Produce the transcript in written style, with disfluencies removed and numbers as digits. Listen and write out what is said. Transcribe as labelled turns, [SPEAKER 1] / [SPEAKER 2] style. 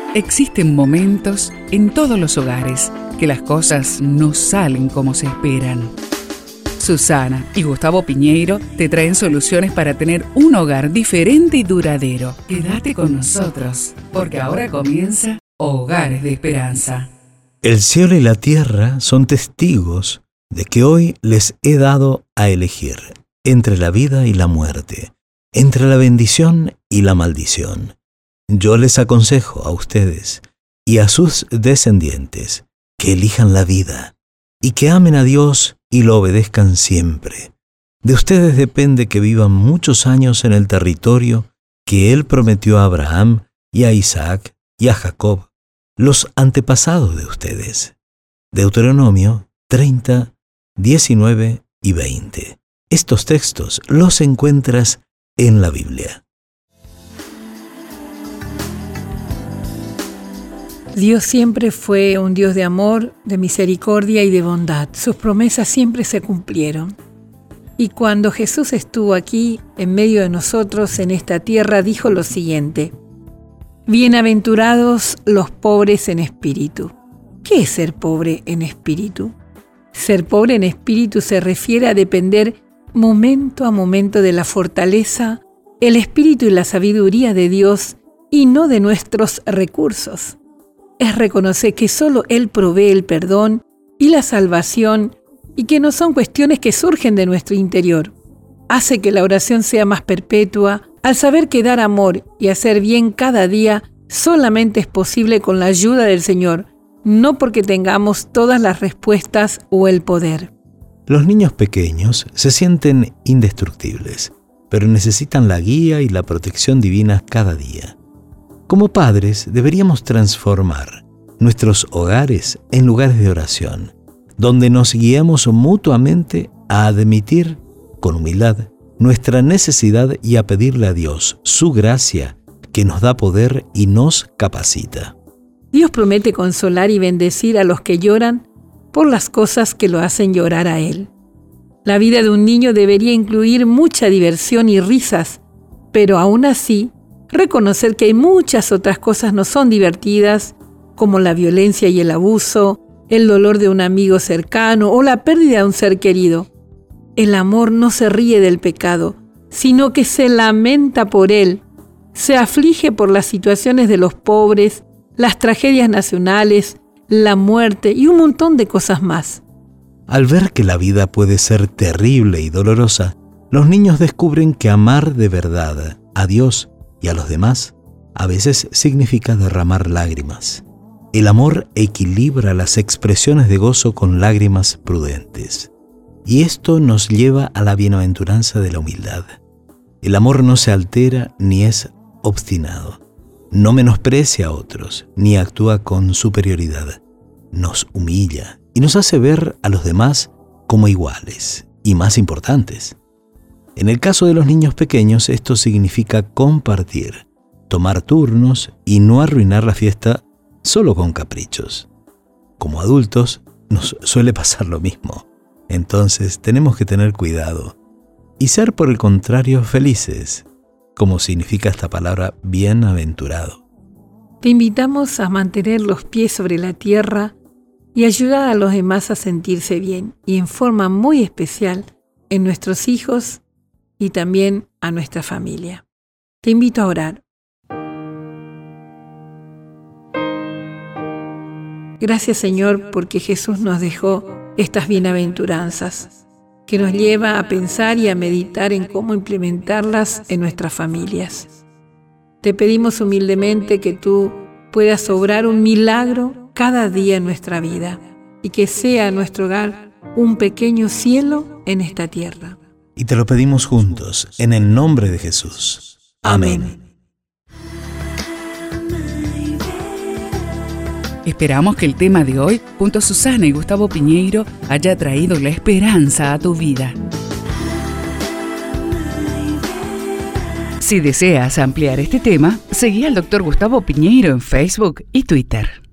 [SPEAKER 1] Existen momentos en todos los hogares que las cosas no salen como se esperan. Susana y Gustavo Piñeiro te traen soluciones para tener un hogar diferente y duradero. Quédate con nosotros, porque ahora comienza Hogares de Esperanza.
[SPEAKER 2] El cielo y la tierra son testigos de que hoy les he dado a elegir entre la vida y la muerte, entre la bendición y la maldición. Yo les aconsejo a ustedes y a sus descendientes que elijan la vida y que amen a Dios y lo obedezcan siempre. De ustedes depende que vivan muchos años en el territorio que Él prometió a Abraham y a Isaac y a Jacob, los antepasados de ustedes. Deuteronomio 30, 19 y 20. Estos textos los encuentras en la Biblia.
[SPEAKER 3] Dios siempre fue un Dios de amor, de misericordia y de bondad. Sus promesas siempre se cumplieron. Y cuando Jesús estuvo aquí, en medio de nosotros, en esta tierra, dijo lo siguiente: Bienaventurados los pobres en espíritu. ¿Qué es ser pobre en espíritu? Ser pobre en espíritu se refiere a depender momento a momento de la fortaleza, el espíritu y la sabiduría de Dios y no de nuestros recursos. Es reconocer que solo Él provee el perdón y la salvación y que no son cuestiones que surgen de nuestro interior. Hace que la oración sea más perpetua al saber que dar amor y hacer bien cada día solamente es posible con la ayuda del Señor, no porque tengamos todas las respuestas o el poder.
[SPEAKER 2] Los niños pequeños se sienten indestructibles, pero necesitan la guía y la protección divina cada día. Como padres, deberíamos transformar nuestros hogares en lugares de oración, donde nos guiamos mutuamente a admitir con humildad nuestra necesidad y a pedirle a Dios su gracia, que nos da poder y nos capacita.
[SPEAKER 3] Dios promete consolar y bendecir a los que lloran por las cosas que lo hacen llorar a Él. La vida de un niño debería incluir mucha diversión y risas, pero aún así, reconocer que hay muchas otras cosas no son divertidas, como la violencia y el abuso, el dolor de un amigo cercano o la pérdida de un ser querido. El amor no se ríe del pecado, sino que se lamenta por él, se aflige por las situaciones de los pobres, las tragedias nacionales, la muerte y un montón de cosas más.
[SPEAKER 2] Al ver que la vida puede ser terrible y dolorosa, los niños descubren que amar de verdad a Dios y a los demás a veces significa derramar lágrimas. El amor equilibra las expresiones de gozo con lágrimas prudentes. Y esto nos lleva a la bienaventuranza de la humildad. El amor no se altera ni es obstinado. No menosprecia a otros ni actúa con superioridad. Nos humilla y nos hace ver a los demás como iguales y más importantes. En el caso de los niños pequeños, esto significa compartir, tomar turnos y no arruinar la fiesta solo con caprichos. Como adultos, nos suele pasar lo mismo. Entonces, tenemos que tener cuidado y ser, por el contrario, felices, como significa esta palabra bienaventurado.
[SPEAKER 3] Te invitamos a mantener los pies sobre la tierra y ayudar a los demás a sentirse bien, y en forma muy especial en nuestros hijos y también a nuestra familia. Te invito a orar. Gracias, Señor, porque Jesús nos dejó estas bienaventuranzas, que nos lleva a pensar y a meditar en cómo implementarlas en nuestras familias. Te pedimos humildemente que tú puedas obrar un milagro cada día en nuestra vida y que sea nuestro hogar un pequeño cielo en esta tierra.
[SPEAKER 2] Y te lo pedimos juntos, en el nombre de Jesús. Amén.
[SPEAKER 1] Esperamos que el tema de hoy, junto a Susana y Gustavo Piñeiro, haya traído la esperanza a tu vida. Si deseas ampliar este tema, seguí al Dr. Gustavo Piñeiro en Facebook y Twitter.